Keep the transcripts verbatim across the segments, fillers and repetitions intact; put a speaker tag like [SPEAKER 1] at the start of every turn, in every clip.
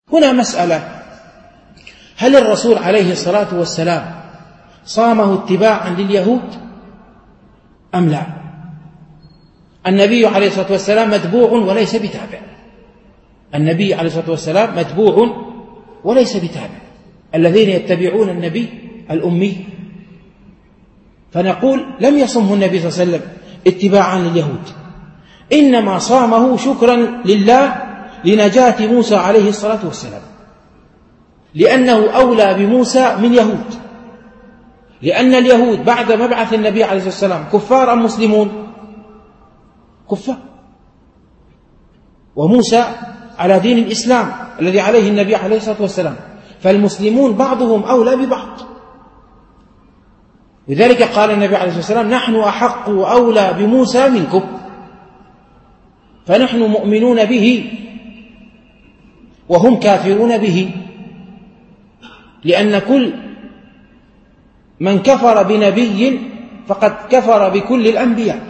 [SPEAKER 1] هنا مسألة: هل الرسول عليه الصلاة والسلام صامه اتباعا لليهود أم لا؟ النبي عليه الصلاة والسلام متبوع وليس بتابع. النبي عليه الصلاة والسلام متبوع وليس بتابع. الذين يتبعون النبي الأمي، فنقول لم يصمه النبي صلى الله عليه وسلم اتباعا لليهود، إنما صامه شكرا لله لنجاة موسى عليه الصلاة والسلام، لأنه أولى بموسى من يهود، لأن اليهود بعد مبعث النبي عليه الصلاة والسلام كفار أم مسلمون؟ كفار، وموسى على دين الإسلام الذي عليه النبي عليه الصلاة والسلام، فالمسلمون بعضهم أولى ببعض. لذلك قال النبي عليه الصلاة والسلام: نحن أحق وأولى بموسى منكم، فنحن مؤمنون به وهم كافرون به، لأن كل من كفر بنبي فقد كفر بكل الأنبياء.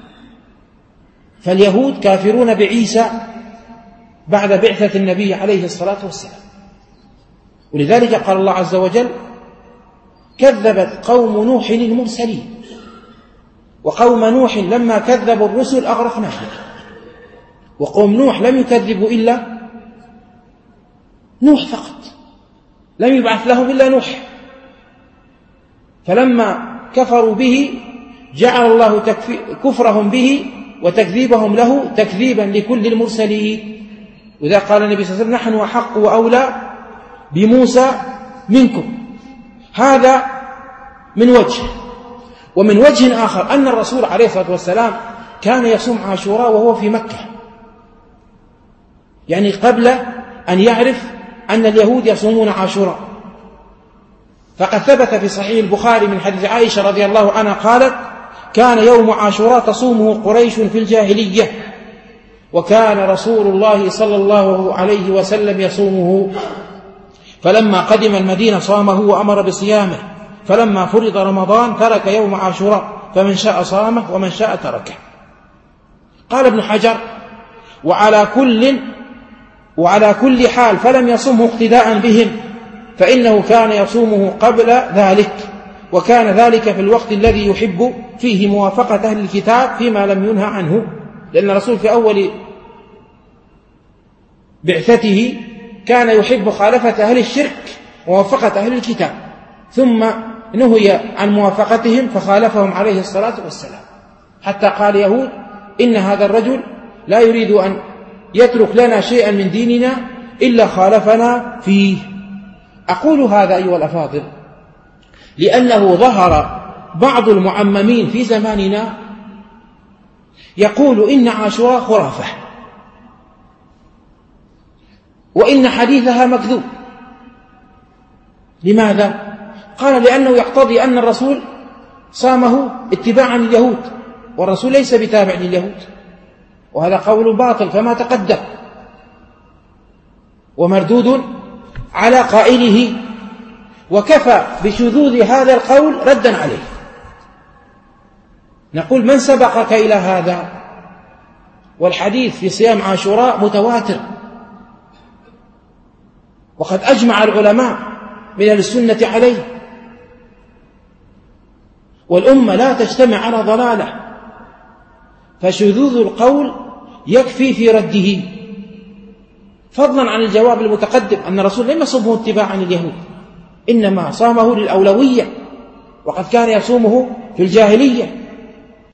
[SPEAKER 1] فاليهود كافرون بعيسى بعد بعثة النبي عليه الصلاة والسلام، ولذلك قال الله عز وجل: كذبت قوم نوح المرسلين، وقوم نوح لما كذبوا الرسل أغرقناهم. وقوم نوح لم يكذبوا إلا نوح فقط، لم يبعث لهم إلا نوح، فلما كفروا به جعل الله كفرهم به وتكذيبهم له تكذيبا لكل المرسلين. وإذا قال النبي صلى الله عليه وسلم: نحن أحق وأولى بموسى منكم. هذا من وجه. ومن وجه آخر أن الرسول عليه الصلاة والسلام كان يصوم عاشوراء وهو في مكة، يعني قبل أن يعرف أن اليهود يصومون عاشوراء. فقد ثبت في صحيح البخاري من حديث عائشة رضي الله عنها قالت: كان يوم عاشوراء تصومه قريش في الجاهلية، وكان رسول الله صلى الله عليه وسلم يصومه، فلما قدم المدينة صامه وأمر بصيامه، فلما فرض رمضان ترك يوم عاشوراء، فمن شاء صامه ومن شاء تركه. قال ابن حجر: وعلى كل وعلى كل حال فلم يصمه اقتداء بهم، فإنه كان يصومه قبل ذلك، وكان ذلك في الوقت الذي يحب فيه موافقة أهل الكتاب فيما لم ينهى عنه، لأن الرسول في أول بعثته كان يحب مخالفة أهل الشرك وموافقة أهل الكتاب، ثم نهي عن موافقتهم فخالفهم عليه الصلاة والسلام، حتى قال يهود: إن هذا الرجل لا يريد أن يترك لنا شيئا من ديننا إلا خالفنا فيه. أقول هذا أيها الأفاضل لأنه ظهر بعض المعممين في زماننا يقول إن عاشوراء خرافة، وإن حديثها مكذوب. لماذا؟ قال: لأنه يقتضي أن الرسول صامه اتباعا لليهود، والرسول ليس بتابع لليهود، وهذا قول باطل كما تقدم، ومردود على قائله، وكفى بشذوذ هذا القول ردا عليه. نقول: من سبقك إلى هذا؟ والحديث في صيام عاشوراء متواتر، وقد أجمع العلماء من أهل السنة عليه، والأمة لا تجتمع على ضلالة، فشذوذ القول يكفي في رده، فضلا عن الجواب المتقدم أن الرسول لم يصومه اتباعا لليهود، إنما صامه للأولوية، وقد كان يصومه في الجاهلية،